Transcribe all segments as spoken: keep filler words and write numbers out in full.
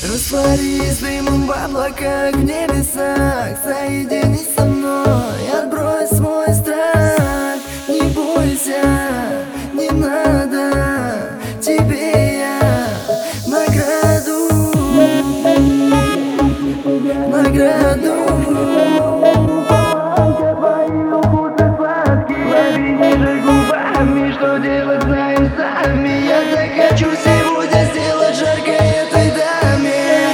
Растворись дымом в облаках, в небесах. Соединись со мной, отбрось свой страх. Не бойся, не надо тебе я награду, награду. Лови ниже губами, что делать знаем сами. Я так хочу сегодня сделать жарко этой даме.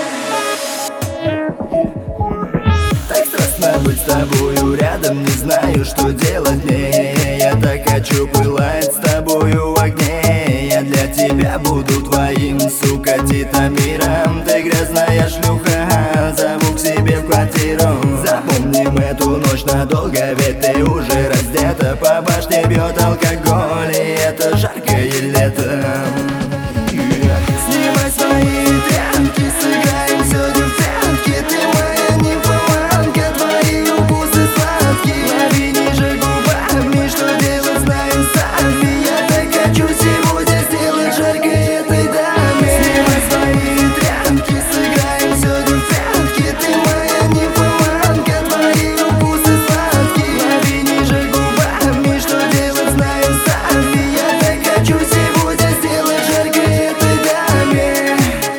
Так страстно быть с тобою рядом, не знаю, что делать мне. Я так хочу пылать с тобою в огне. Я для тебя буду твоим, сука, титамиром. Ты грязная шлюха, зову к себе в квартиру. Запомним эту ночь надолго, ведь ты уже раздета. По башне бьет алкоголь, и это жаркое лето. Снимай свои тряпки, сыграем сегодня в прятки. Ты моя нимфоманка, твои укусы сладкие. Лови ниже губами, что делать знаем сами. Я так хочу сегодня сделать жарко этой даме. Снимай свои тряпки, сыграем сегодня в прятки. Ты моя нимфоманка, твои укусы сладкие. Лови ниже губами, что делать знаем сами. Я так хочу сегодня сделать жарко этой даме.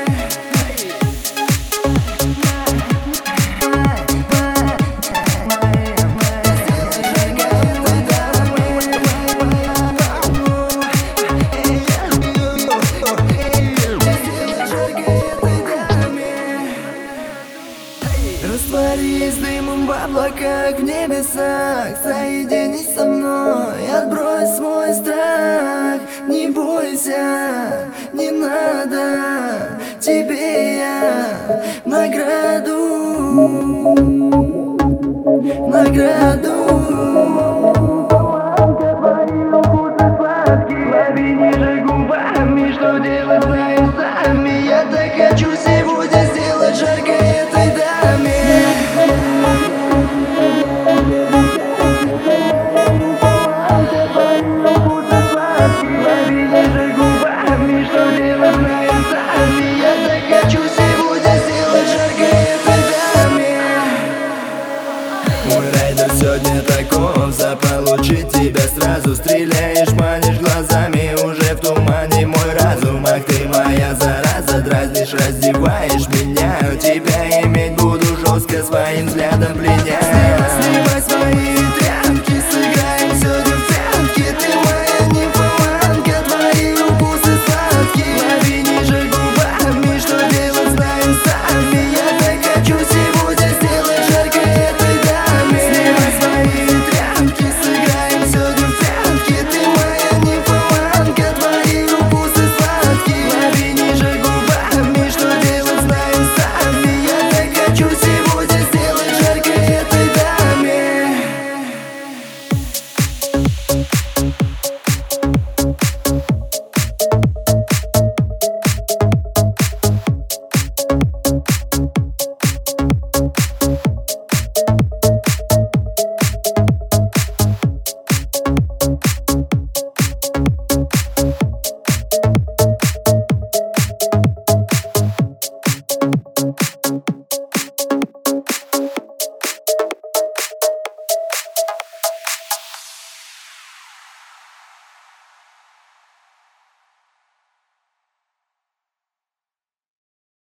Растворись дымом в облаках, в небесах. Соединись со мной, отбрось свой страх. Не бойся, не надо тебе я награду, награду. Лови ниже губами, что делать знаем сами. Я так хочу сегодня сделать жарко этой даме. Лови ниже губами, что делать знаем сами. Я так хочу сегодня сделать жарко этой даме. Мой райдер сегодня таков, заполучить тебя сразу. Стреляешь, манишь глазами, уже в тумане мой разум. Ах ты моя зараза, дразнишь, раздеваешь меня. Тебя иметь буду жестко, своим взглядом